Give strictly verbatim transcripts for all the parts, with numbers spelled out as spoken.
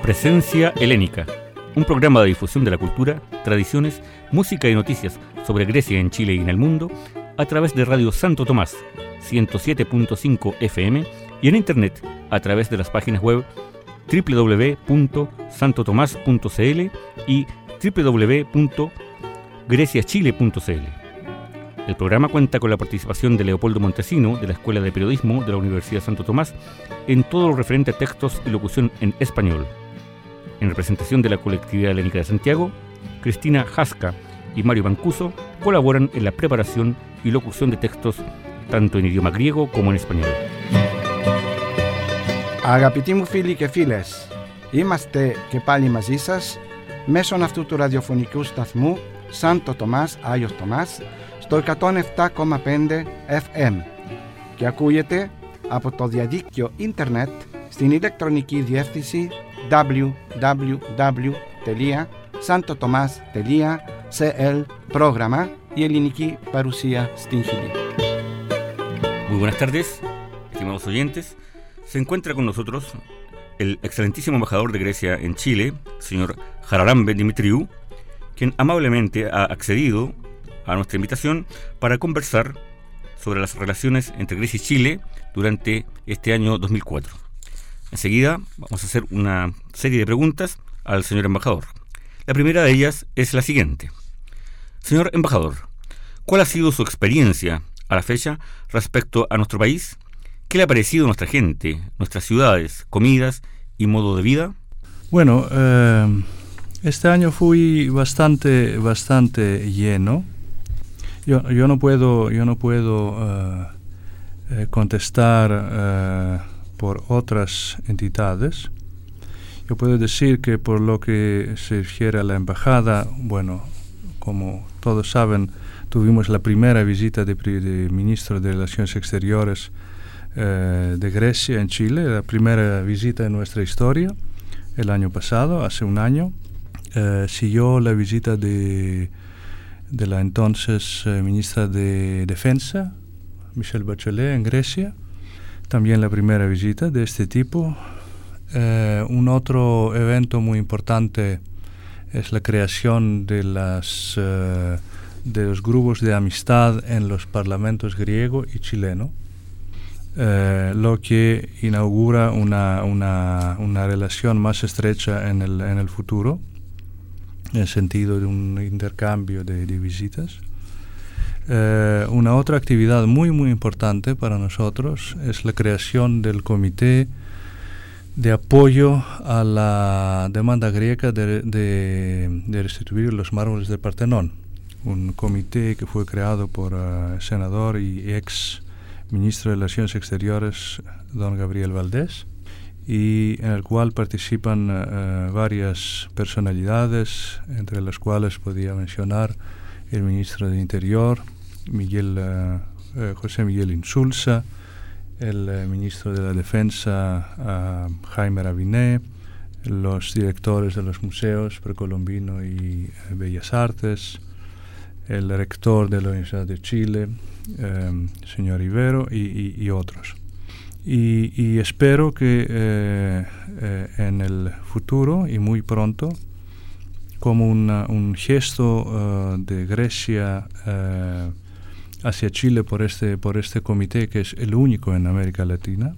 Presencia Helénica, un programa de difusión de la cultura, tradiciones, música y noticias sobre Grecia en Chile y en el mundo a través de Radio Santo Tomás, ciento siete punto cinco F M y en internet a través de las páginas web doble u doble u doble u punto santo tomás punto c l y doble u doble u doble u punto grecia chile punto c l. El programa cuenta con la participación de Leopoldo Montesino, de la Escuela de Periodismo de la Universidad Santo Tomás, en todo lo referente a textos y locución en español. En representación de la colectividad helénica de Santiago, Cristina Jasca y Mario Mancuso colaboran en la preparación y locución de textos tanto en idioma griego como en español. Αγαπητοί μου φίλοι και φίλες, είμαστε και πάλι μαζί σας μέσω αυτού του ραδιοφωνικού σταθμού Σάντο Τομάς, Άγιος Τομάς, στο εκατόν επτά κόμμα πέντε F M και ακούγεται από το διαδίκτυο ίντερνετ στην ηλεκτρονική διεύθυνση double-u double-u double-u τελεία santo tomas τελεία c l πρόγραμμα η ελληνική παρουσία στην Χιλή. Muy buenas tardes, estimados oyentes. Se encuentra con nosotros el excelentísimo embajador de Grecia en Chile, señor Haralambe Dimitriou, quien amablemente ha accedido a nuestra invitación para conversar sobre las relaciones entre Grecia y Chile durante este año dos mil cuatro. Enseguida vamos a hacer una serie de preguntas al señor embajador. La primera de ellas es la siguiente. Señor embajador, ¿cuál ha sido su experiencia a la fecha respecto a nuestro país? ¿Qué le ha parecido nuestra gente, nuestras ciudades, comidas y modo de vida? Bueno, eh, este año fui bastante, bastante lleno. Yo, yo no puedo, yo no puedo uh, eh, contestar uh, por otras entidades. Yo puedo decir que por lo que se refiere a la embajada, bueno, como todos saben, tuvimos la primera visita de, de ministro de Relaciones Exteriores uh, de Grecia en Chile, la primera visita en nuestra historia, el año pasado, hace un año. Uh, siguió la visita de de la entonces eh, ministra de Defensa, Michelle Bachelet, en Grecia. También la primera visita de este tipo. Eh, un otro evento muy importante es la creación de, las, eh, de los grupos de amistad en los parlamentos griego y chileno, eh, lo que inaugura una, una, una relación más estrecha en el, en el futuro, en el sentido de un intercambio de, de visitas. Eh, una otra actividad muy muy importante para nosotros es la creación del comité de apoyo a la demanda griega de, de, de restituir los mármoles del Partenón, un comité que fue creado por el uh, senador y ex ministro de Relaciones Exteriores, don Gabriel Valdés, y en el cual participan uh, varias personalidades, entre las cuales podría mencionar el ministro de Interior, Miguel, uh, uh, José Miguel Insulza, el uh, ministro de la Defensa, uh, Jaime Rabiné, los directores de los museos Precolombino y uh, Bellas Artes, el rector de la Universidad de Chile, um, señor Ibero, y, y, y otros. Y, y espero que eh, eh, en el futuro y muy pronto, como una, un gesto uh, de Grecia uh, hacia Chile por este, por este comité, que es el único en América Latina,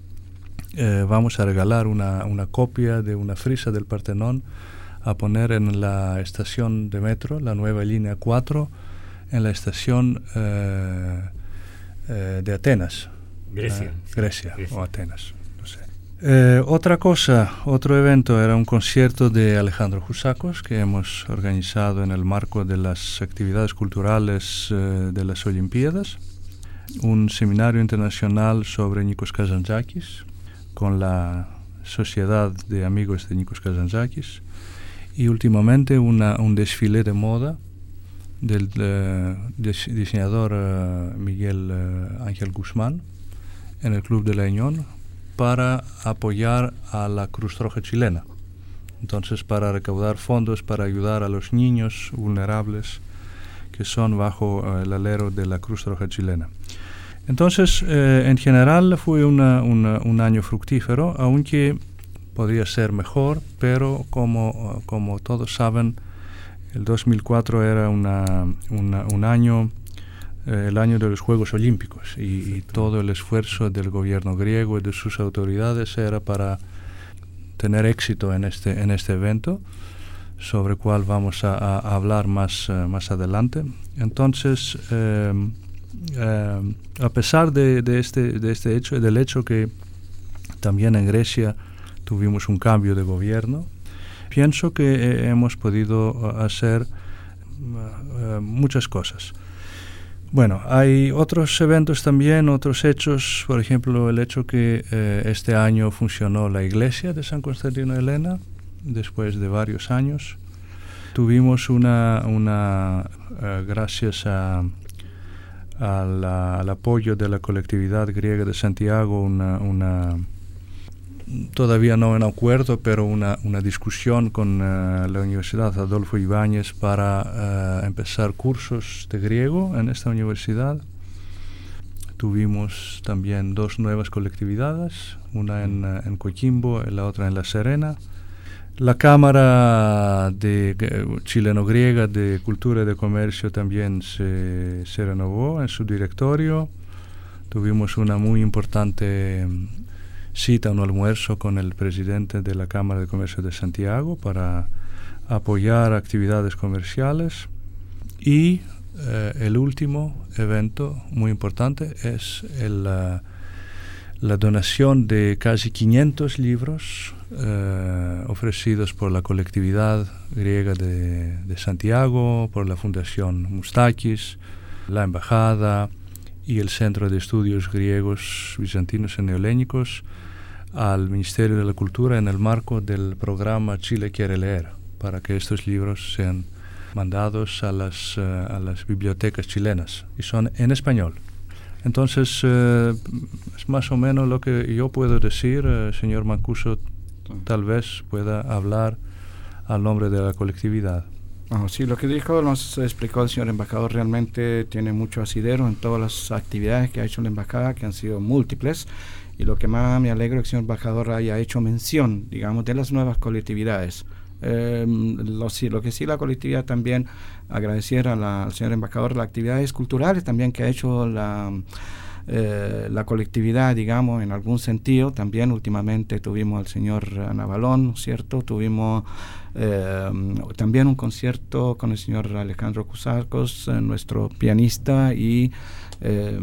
eh, vamos a regalar una, una copia de una frisa del Partenón a poner en la estación de metro, la nueva línea cuatro, en la estación uh, uh, de Atenas. Grecia. Uh, Grecia, Grecia o Atenas, no sé. Eh, otra cosa, otro evento era un concierto de Alejandro Jusakos que hemos organizado en el marco de las actividades culturales eh, de las Olimpiadas, un seminario internacional sobre Nikos Kazantzakis con la Sociedad de Amigos de Nikos Kazantzakis y últimamente una, un desfile de moda del uh, des, diseñador uh, Miguel uh, Ángel Guzmán en el Club de la Unión para apoyar a la Cruz Roja chilena. Entonces, para recaudar fondos para ayudar a los niños vulnerables que son bajo uh, el alero de la Cruz Roja chilena. Entonces, eh, en general fue una, una, un año fructífero, aunque podría ser mejor, pero como, como todos saben, el dos mil cuatro era una, una, un año, eh, el año de los Juegos Olímpicos, y, y todo el esfuerzo del gobierno griego y de sus autoridades era para tener éxito en este, en este evento, sobre el cual vamos a, a hablar más, uh, más adelante. Entonces, eh, eh, a pesar de, de, este, de este hecho, del hecho que también en Grecia tuvimos un cambio de gobierno, pienso que eh, hemos podido uh, hacer uh, uh, muchas cosas. Bueno, hay otros eventos también, otros hechos, por ejemplo, el hecho que eh, este año funcionó la iglesia de San Constantino Elena, después de varios años. Tuvimos una, una uh, gracias a, a la, al apoyo de la colectividad griega de Santiago, una, una todavía no en acuerdo, pero una, una discusión con uh, la Universidad Adolfo Ibáñez para uh, empezar cursos de griego en esta universidad. Tuvimos también dos nuevas colectividades, una en, uh, en Coquimbo y la otra en La Serena. La Cámara de uh, Chileno-Griega de Cultura y de Comercio también se, se renovó en su directorio. Tuvimos una muy importante um, cita, un almuerzo con el presidente de la Cámara de Comercio de Santiago para apoyar actividades comerciales. Y eh, el último evento muy importante es el, uh, la donación de casi quinientos libros uh, ofrecidos por la colectividad griega de, de Santiago, por la Fundación Mustakis, la Embajada y el Centro de Estudios Griegos, Bizantinos y Neolénicos al Ministerio de la Cultura en el marco del programa Chile Quiere Leer, para que estos libros sean mandados a las, uh, a las bibliotecas chilenas, y son en español. Entonces, uh, es más o menos lo que yo puedo decir. Uh, señor Mancuso tal vez pueda hablar al nombre de la colectividad. Oh, sí, lo que dijo, nos explicó el señor embajador, realmente tiene mucho asidero en todas las actividades que ha hecho la embajada, que han sido múltiples, y lo que más me alegro es que el señor embajador haya hecho mención, digamos, de las nuevas colectividades. Eh, lo, sí, lo que sí la colectividad también agradeciera a la, al señor embajador las actividades culturales también que ha hecho la, eh, la colectividad, digamos, en algún sentido. También últimamente tuvimos al señor Navalón, ¿cierto? Tuvimos eh, también un concierto con el señor Alejandro Cusarcos, eh, nuestro pianista, y Eh,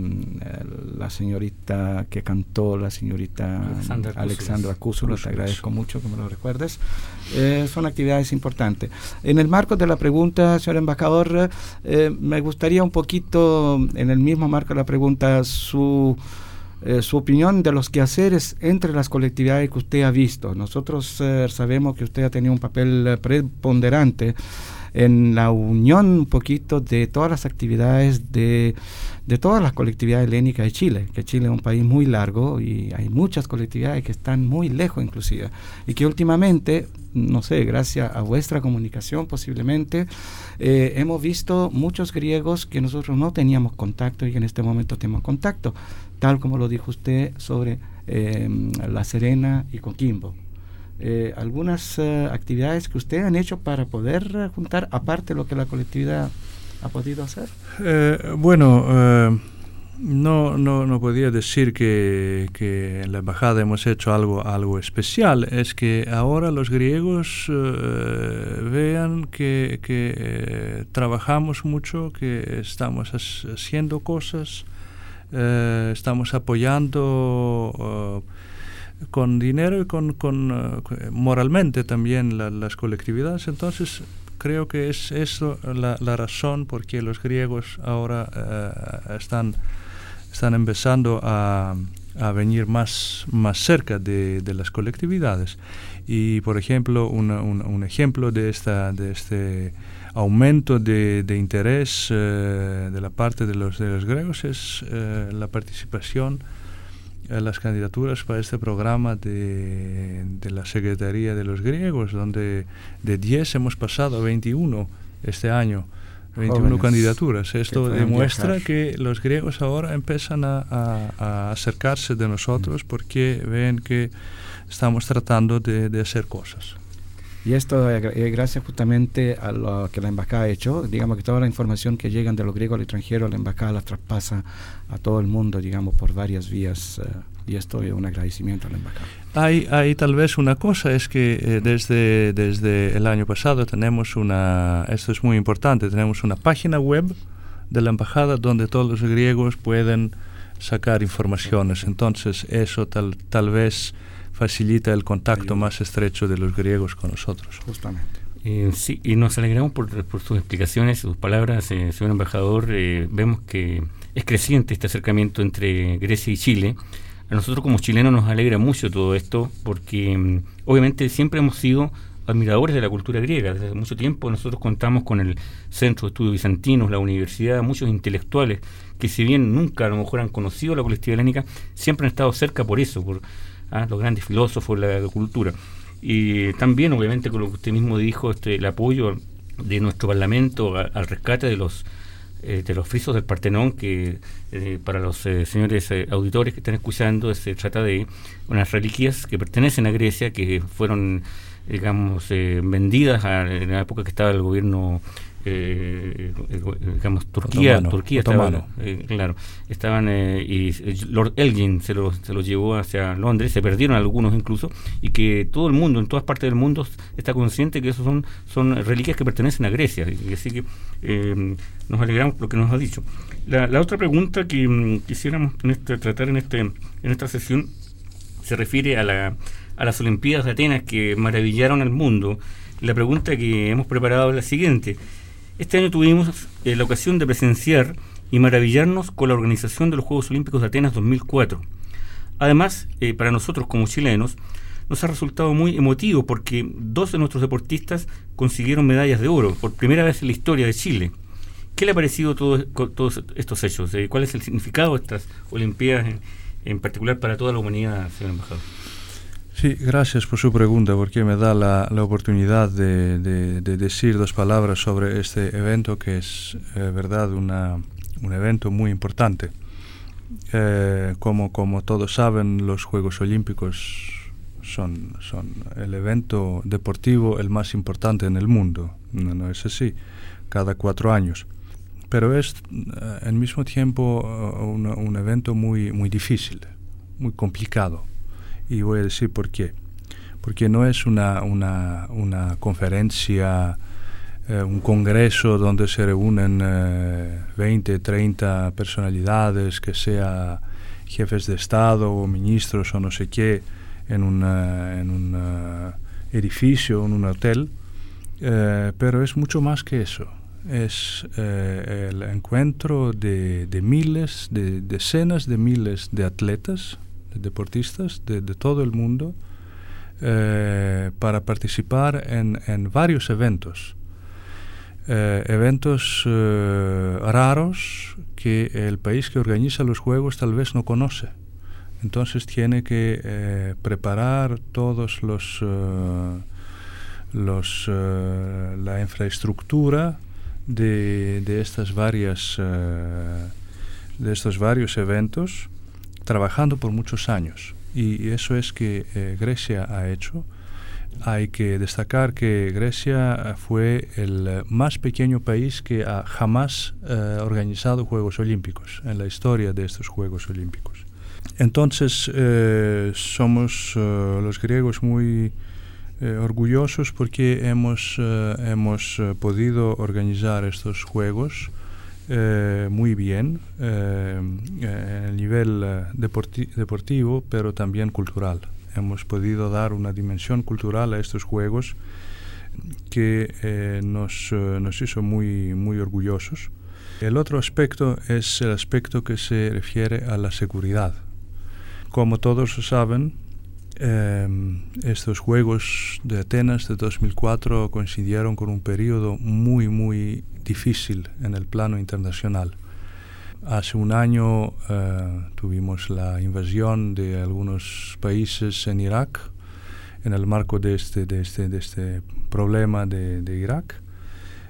la señorita que cantó, la señorita Alexandra, Alexandra Cúsulo, te agradezco mucho que me lo recuerdes. Eh, son actividades importantes. En el marco de la pregunta, señor embajador, eh, me gustaría un poquito, en el mismo marco de la pregunta, su, eh, su opinión de los quehaceres entre las colectividades que usted ha visto. Nosotros eh, sabemos que usted ha tenido un papel preponderante en la unión un poquito de todas las actividades de, de todas las colectividades helénicas de Chile, que Chile es un país muy largo y hay muchas colectividades que están muy lejos inclusive, y que últimamente, no sé, gracias a vuestra comunicación posiblemente, eh, hemos visto muchos griegos que nosotros no teníamos contacto y que en este momento tenemos contacto, tal como lo dijo usted sobre eh, La Serena y Coquimbo. Eh, algunas uh, actividades que ustedes han hecho para poder uh, juntar, aparte de lo que la colectividad ha podido hacer. Eh, bueno, eh, no, no, no podía decir que, que en la embajada hemos hecho algo, algo especial. Es que ahora los griegos eh, vean que, que eh, trabajamos mucho, que estamos haciendo cosas, eh, estamos apoyando uh, con dinero y con, con uh, moralmente también la, las colectividades. Entonces creo que es eso la, la razón por qué los griegos ahora uh, están, están empezando a, a venir más, más cerca de, de las colectividades. Y por ejemplo, una, un, un ejemplo de, esta, de este aumento de, de interés uh, de la parte de los, de los griegos es uh, la participación las candidaturas para este programa de, de la Secretaría de los Griegos, donde de diez hemos pasado a veintiuno este año veintiuna Jóvenes. candidaturas. Esto pueden demuestra viajar. que los griegos ahora empiezan a, a- a acercarse de nosotros porque ven que estamos tratando de, de hacer cosas. Y esto es gra- es gracias justamente a lo que la embajada ha hecho. Digamos que toda la información que llegan de los griegos al extranjero, la embajada la traspasa a todo el mundo, digamos, por varias vías. eh, y esto es un agradecimiento a la embajada. Hay, hay tal vez una cosa, es que eh, desde, desde el año pasado tenemos una, esto es muy importante, tenemos una página web de la embajada donde todos los griegos pueden sacar informaciones. Entonces eso tal, tal vez facilita el contacto más estrecho de los griegos con nosotros. Justamente. Eh, sí, y nos alegramos por, por sus explicaciones, sus palabras, eh, señor embajador. Eh, vemos que es creciente este acercamiento entre Grecia y Chile. A nosotros como chilenos nos alegra mucho todo esto porque mm, obviamente siempre hemos sido admiradores de la cultura griega. Desde mucho tiempo nosotros contamos con el Centro de Estudios Bizantinos, la universidad, muchos intelectuales que si bien nunca a lo mejor han conocido la colectividad helénica, siempre han estado cerca por eso, por ah, los grandes filósofos, la cultura. Y también obviamente con lo que usted mismo dijo, este, el apoyo de nuestro Parlamento a, al rescate de los eh, de los frisos del Partenón, que eh, para los eh, señores eh, auditores que están escuchando se trata de unas reliquias que pertenecen a Grecia, que fueron digamos eh, vendidas a, en la época que estaba el gobierno eh, eh, digamos Turquía Otomano, Turquía otomano. estaba, eh, claro estaban eh, y eh, Lord Elgin se los se los llevó hacia Londres, se perdieron algunos incluso, y que todo el mundo en todas partes del mundo está consciente que esos son son reliquias que pertenecen a Grecia, y así que eh, nos alegramos por lo que nos ha dicho. La, la otra pregunta que mm, quisiéramos en este, tratar en este en esta sesión se refiere a la a las Olimpiadas de Atenas, que maravillaron al mundo. La pregunta que hemos preparado es la siguiente: este año tuvimos eh, la ocasión de presenciar y maravillarnos con la organización de los Juegos Olímpicos de Atenas dos mil cuatro. Además, eh, para nosotros como chilenos, nos ha resultado muy emotivo porque dos de nuestros deportistas consiguieron medallas de oro por primera vez en la historia de Chile. ¿Qué le ha parecido todo, co- todos estos hechos? Eh, ¿Cuál es el significado de estas Olimpiadas en, en particular para toda la humanidad, señor embajador? Sí, gracias por su pregunta, porque me da la, la oportunidad de, de, de decir dos palabras sobre este evento, que es, eh, verdad, una, un evento muy importante. Eh, como, como todos saben, los Juegos Olímpicos son, son el evento deportivo el más importante en el mundo. No, no es así, cada cuatro años. Pero es eh, al mismo tiempo uh, un, un evento muy, muy difícil, muy complicado. Y voy a decir por qué. Porque no es una, una, una conferencia, eh, un congreso donde se reúnen eh, veinte, treinta personalidades, que sea jefes de Estado o ministros o no sé qué, en, una, en un uh, edificio, en un hotel. Eh, pero es mucho más que eso. Es eh, el encuentro de, de miles, de decenas de miles de atletas, de deportistas de, de todo el mundo, eh, para participar en, en varios eventos. Eh, eventos eh, raros que el país que organiza los Juegos tal vez no conoce. Entonces tiene que eh, preparar todos los, uh, los uh, la infraestructura de, de estas varias uh, de estos varios eventos, trabajando por muchos años. Y eso es que eh, Grecia ha hecho. Hay que destacar que Grecia fue el más pequeño país que ha jamás eh, organizado Juegos Olímpicos en la historia de estos Juegos Olímpicos. Entonces eh, somos uh, los griegos muy eh, orgullosos porque hemos, uh, hemos uh, podido organizar estos Juegos Eh, muy bien, eh, eh, a nivel eh, deporti deportivo, pero también cultural. Hemos podido dar una dimensión cultural a estos Juegos que eh, nos, eh, nos hizo muy, muy orgullosos. El otro aspecto es el aspecto que se refiere a la seguridad. Como todos saben, eh, estos Juegos de Atenas de dos mil cuatro coincidieron con un periodo muy, muy difícil en el plano internacional. Hace un año eh, tuvimos la invasión de algunos países en Irak, en el marco de este, de este, de este problema de, de Irak.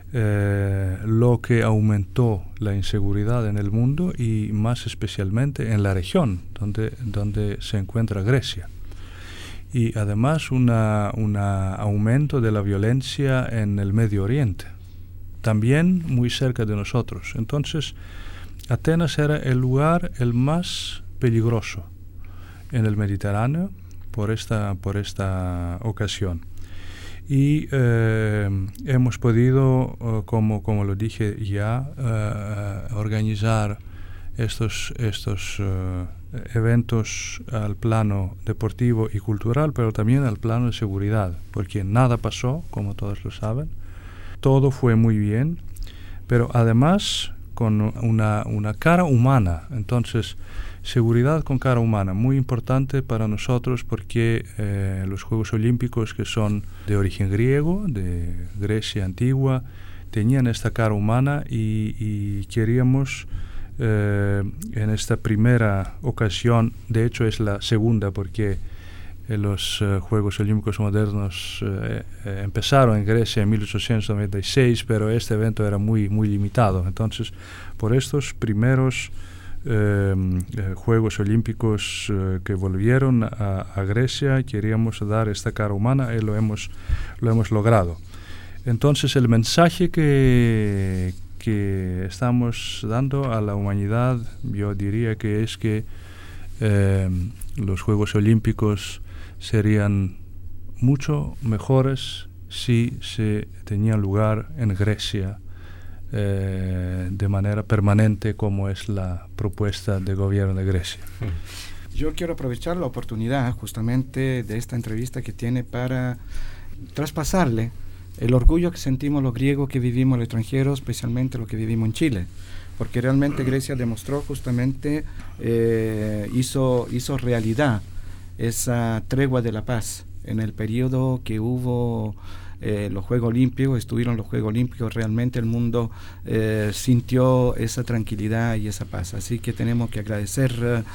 eh, lo que aumentó la inseguridad en el mundo y más especialmente en la región donde, donde se encuentra Grecia. Y además un aumento de la violencia en el Medio Oriente, también muy cerca de nosotros. Entonces, Atenas era el lugar el más peligroso en el Mediterráneo por esta, por esta ocasión. Y eh, hemos podido, uh, como, como lo dije ya, uh, organizar estos, estos uh, eventos al plano deportivo y cultural, pero también al plano de seguridad, porque nada pasó, como todos lo saben. Todo fue muy bien, pero además con una, una cara humana. Entonces, seguridad con cara humana, muy importante para nosotros porque eh, los Juegos Olímpicos, que son de origen griego, de Grecia antigua, tenían esta cara humana y, y queríamos eh, en esta primera ocasión, de hecho es la segunda porque eh, los eh, Juegos Olímpicos modernos eh, eh, empezaron en Grecia en mil ochocientos noventa y seis, pero este evento era muy, muy limitado. Entonces, por estos primeros Eh, eh, Juegos Olímpicos eh, que volvieron a, a Grecia, queríamos dar esta cara humana y lo hemos, lo hemos logrado. Entonces el mensaje que, que estamos dando a la humanidad, yo diría que es que eh, los Juegos Olímpicos serían mucho mejores si se tenían lugar en Grecia Eh, de manera permanente, como es la propuesta del gobierno de Grecia. Yo quiero aprovechar la oportunidad justamente de esta entrevista que tiene para traspasarle el orgullo que sentimos los griegos que vivimos en el extranjero, especialmente los que vivimos en Chile, porque realmente Grecia demostró justamente, eh, hizo, hizo realidad esa tregua de la paz en el periodo que hubo Eh, los Juegos Olímpicos, estuvieron los Juegos Olímpicos, realmente el mundo eh, sintió esa tranquilidad y esa paz. Así que tenemos que agradecer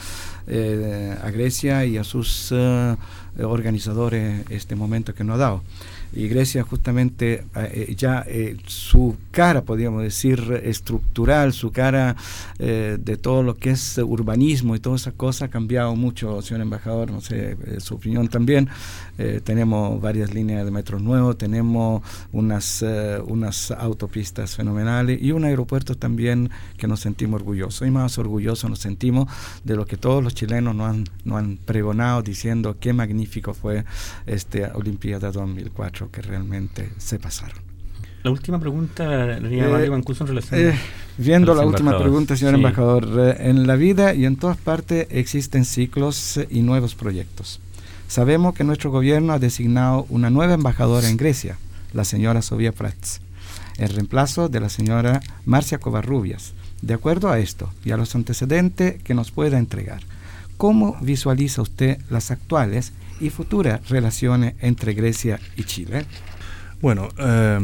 eh, a Grecia y a sus uh, organizadores este momento que nos ha dado. Y Grecia justamente eh, ya eh, su cara, podríamos decir, estructural, su cara eh, de todo lo que es urbanismo y toda esa cosa ha cambiado mucho, señor embajador, no sé, eh, su opinión también. Eh, tenemos varias líneas de metro nuevos, tenemos unas, uh, unas autopistas fenomenales y un aeropuerto también que nos sentimos orgullosos. Y más orgullosos nos sentimos de lo que todos los chilenos nos han, nos han pregonado diciendo qué magnífico fue este Olimpiada dos mil cuatro, que realmente se pasaron. La última pregunta, María Mario, incluso en relación eh, viendo la última pregunta, señor sí. embajador, eh, en la vida y en todas partes existen ciclos y nuevos proyectos. Sabemos que nuestro gobierno ha designado una nueva embajadora en Grecia, la señora Sofía Prats, en reemplazo de la señora Marcia Covarrubias. De acuerdo a esto y a los antecedentes que nos pueda entregar, ¿cómo visualiza usted las actuales y futuras relaciones entre Grecia y Chile? Bueno, eh,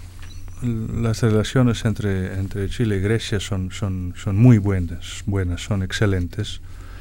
las relaciones entre, entre Chile y Grecia son, son, son muy buenas, buenas, son excelentes.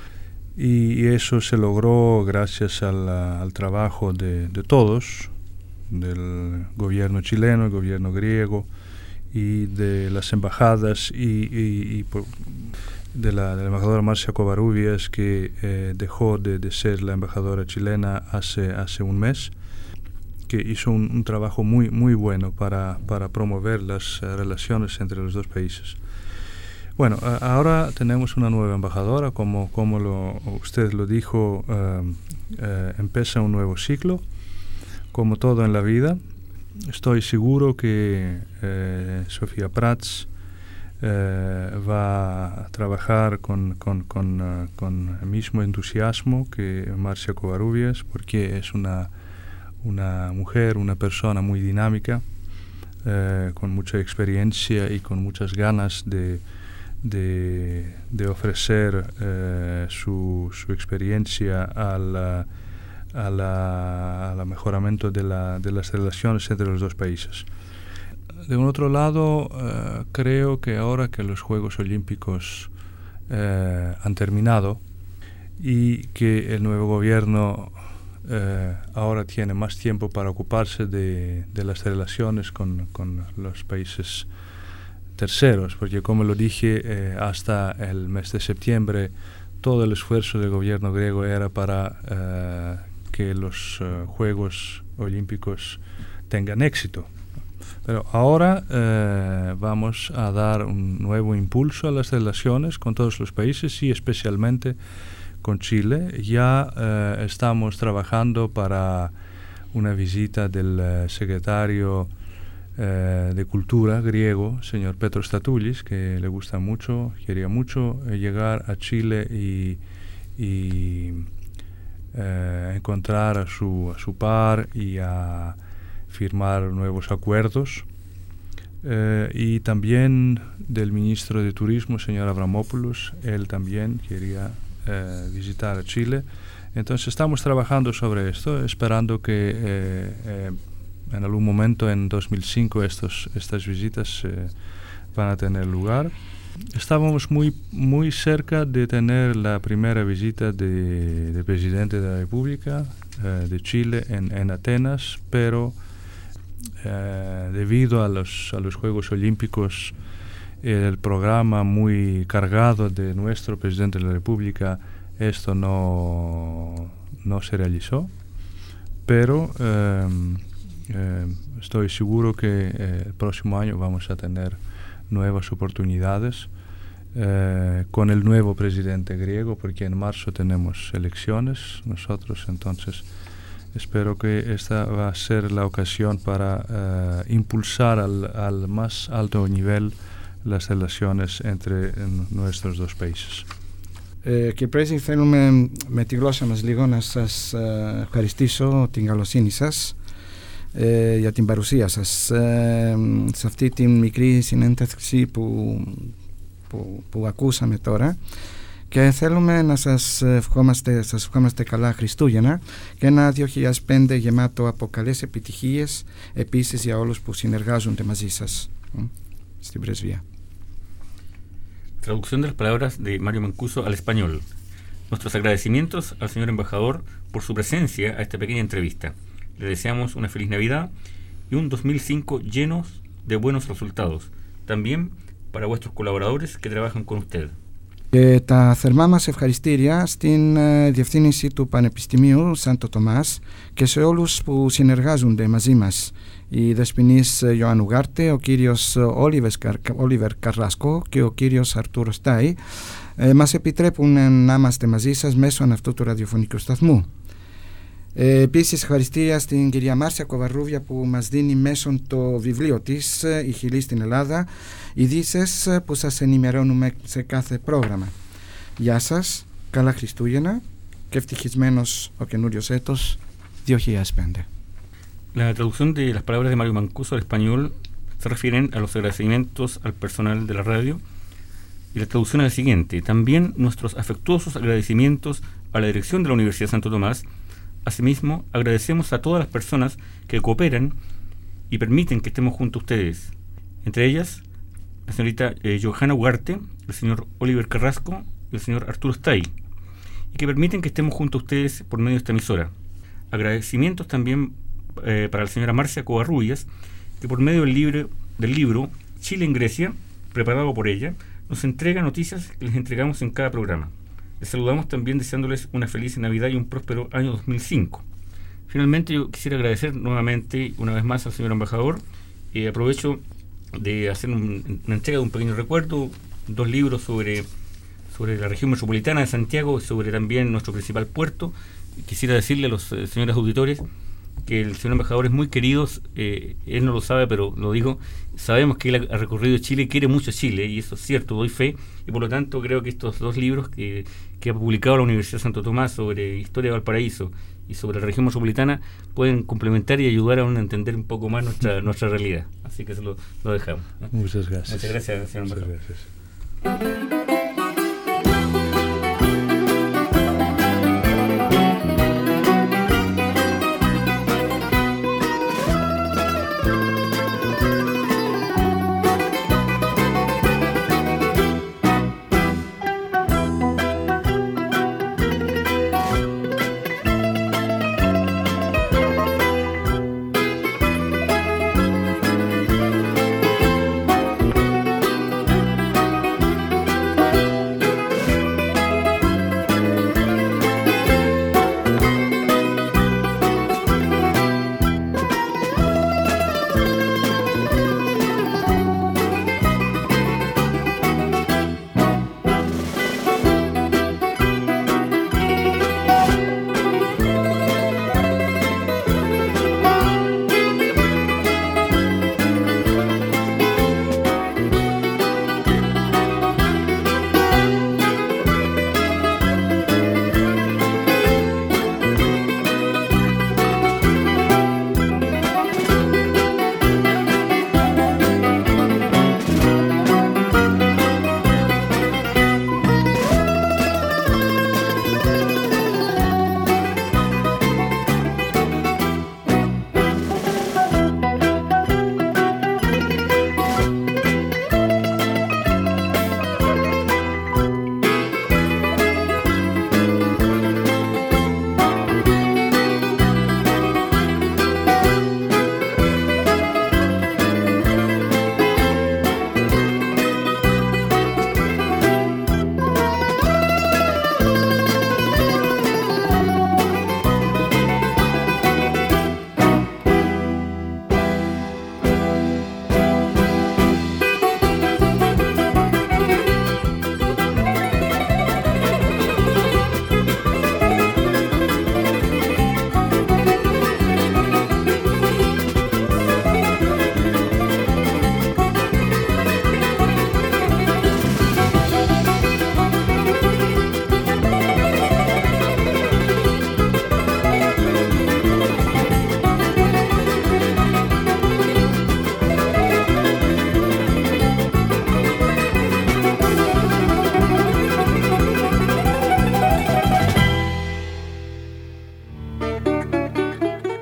Y eso se logró gracias al, al trabajo de, de todos, del gobierno chileno, el gobierno griego y de las embajadas y, y, y por, de, la, de la embajadora Marcia Covarrubias, que eh, dejó de, de ser la embajadora chilena hace, hace un mes, que hizo un, un trabajo muy, muy bueno para, para promover las uh, relaciones entre los dos países. Bueno, uh, ahora tenemos una nueva embajadora, como, como lo, usted lo dijo, uh, uh, empieza un nuevo ciclo, como todo en la vida. Estoy seguro que uh, Sofía Prats uh, va a trabajar con, con, con, uh, con el mismo entusiasmo que Marcia Covarrubias, porque es una, una mujer, una persona muy dinámica, uh, con mucha experiencia y con muchas ganas de De, de ofrecer eh, su, su experiencia al, a la, al mejoramiento de, la, de las relaciones entre los dos países. De un otro lado, eh, creo que ahora que los Juegos Olímpicos eh, han terminado y que el nuevo gobierno eh, ahora tiene más tiempo para ocuparse de, de las relaciones con, con los países terceros, porque como lo dije, eh, hasta el mes de septiembre todo el esfuerzo del gobierno griego era para eh, que los uh, Juegos Olímpicos tengan éxito. Pero ahora eh, vamos a dar un nuevo impulso a las relaciones con todos los países y especialmente con Chile. Ya eh, estamos trabajando para una visita del uh, secretario eh, de Cultura griego, señor Petros Statoulis, que le gusta mucho, quería mucho eh, llegar a Chile y, y eh, encontrar a su, a su par y a firmar nuevos acuerdos, eh, y también del ministro de Turismo, señor Avramopoulos, él también quería eh, visitar a Chile. Entonces estamos trabajando sobre esto, esperando que eh, eh, en algún momento en dos mil cinco estos, estas visitas eh, van a tener lugar. Estábamos muy, muy cerca de tener la primera visita de, del presidente de la República eh, de Chile en, en Atenas, pero Eh, debido a los, a los Juegos Olímpicos, el programa muy cargado de nuestro presidente de la República, esto no, no se realizó, pero eh, eh, estoy seguro que eh, el próximo año vamos a tener nuevas oportunidades eh, con el nuevo presidente griego, porque en marzo tenemos elecciones nosotros. Entonces espero que esta va a ser la ocasión para uh, impulsar al, al más alto nivel las relaciones entre nuestros dos países. Ε, Κυπρέζοι, θέλουμε με τη γλώσσα μας λίγο να σας ε, ευχαριστήσω την καλοσύνη σας ε, για την παρουσία σας ε, σε αυτή την μικρή συνέντευξη που, που, που ακούσαμε τώρα. Και θέλουμε να σας ευχόμαστε, σας ευχόμαστε καλά Χριστούγεννα και ένα δύο χιλιάδες πέντε γεμάτο από καλές επιτυχίες επίσης για όλους που συνεργάζονται μαζί σας στην πρεσβεία. Traducción de las palabras de Mario Mancuso al español. Nuestros agradecimientos al señor embajador por su presencia a esta pequeña entrevista. Le deseamos una feliz Navidad y un dos mil cinco llenos de buenos resultados. También para vuestros colaboradores que trabajan con usted. Και τα θερμά μας ευχαριστήρια στην ε, Διευθύνηση του Πανεπιστημίου Σάντο Τομάς και σε όλους που συνεργάζονται μαζί μας. Η δεσποινής Ιωάννου Γάρτε, ο κύριος Όλιβερ Καρράσκο και ο κύριος Αρτούρος Τάι ε, μας επιτρέπουν να είμαστε μαζί σας μέσω αυτού του ραδιοφωνικού σταθμού. Ε, επίσης ευχαριστήρια στην κυρία Μάρσια Κοβαρούβια που μας δίνει μέσω το βιβλίο της «Η Χιλή στην Ελλάδα» ειδήσεις που σας ενημερώνουμε σε κάθε πρόγραμμα. Γεια σας, καλά Χριστούγεννα και ευτυχισμένος ο καινούριος έτος δύο χιλιάδες πέντε. La traducción de las palabras de Mario Mancuso al español se refieren a los agradecimientos al personal de la radio y la traducción es la siguiente. También nuestros afectuosos agradecimientos a la dirección de la Universidad Santo Tomás. Asimismo, agradecemos a todas las personas que cooperan y permiten que estemos junto a ustedes. Entre ellas, la señorita eh, Johanna Ugarte, el señor Oliver Carrasco y el señor Arturo Stay, y que permiten que estemos junto a ustedes por medio de esta emisora. Agradecimientos también eh, para la señora Marcia Covarrubias, que por medio del libro, del libro Chile en Grecia, preparado por ella, nos entrega noticias que les entregamos en cada programa. Les saludamos también deseándoles una feliz Navidad y un próspero año dos mil cinco. Finalmente, yo quisiera agradecer nuevamente, una vez más, al señor embajador. Eh, aprovecho de hacer un, una entrega de un pequeño recuerdo, dos libros sobre, sobre la región metropolitana de Santiago, sobre también nuestro principal puerto. Quisiera decirle a los eh, señores auditores que el señor embajador es muy querido, eh, él no lo sabe, pero lo digo, sabemos que él ha recorrido Chile, quiere mucho Chile, y eso es cierto, doy fe, y por lo tanto creo que estos dos libros que, que ha publicado la Universidad Santo Tomás sobre Historia de Valparaíso y sobre la región metropolitana pueden complementar y ayudar a uno a entender un poco más nuestra, nuestra realidad, así que eso lo, lo dejamos, ¿no? Muchas gracias. Muchas gracias, señor embajador. Muchas gracias.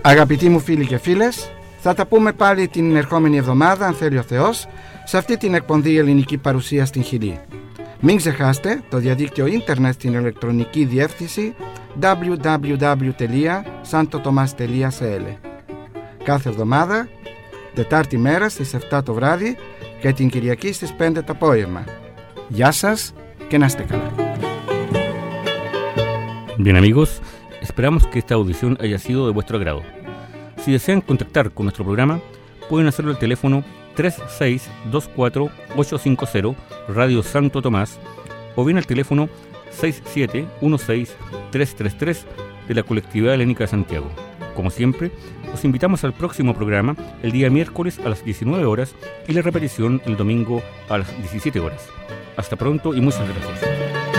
Αγαπητοί μου φίλοι και φίλες, θα τα πούμε πάλι την ερχόμενη εβδομάδα, αν θέλει ο Θεός, σε αυτή την εκπομπή ελληνική παρουσία στην Χιλή. Μην ξεχάσετε το διαδίκτυο ίντερνετ στην ηλεκτρονική διεύθυνση double-u double-u double-u τελεία santo tomas τελεία c l. Κάθε εβδομάδα, Τετάρτη μέρα στις επτά το βράδυ και την Κυριακή στις πέντε το απόγευμα. Γεια σας και να είστε καλά. Bien amigos, esperamos que esta audición haya sido de vuestro agrado. Si desean contactar con nuestro programa, pueden hacerlo al teléfono tres seis dos cuatro ocho cinco cero Radio Santo Tomás o bien al teléfono seis siete uno seis tres tres tres de la Colectividad Helénica de Santiago. Como siempre, os invitamos al próximo programa el día miércoles a las diecinueve horas y la repetición el domingo a las diecisiete horas. Hasta pronto y muchas gracias.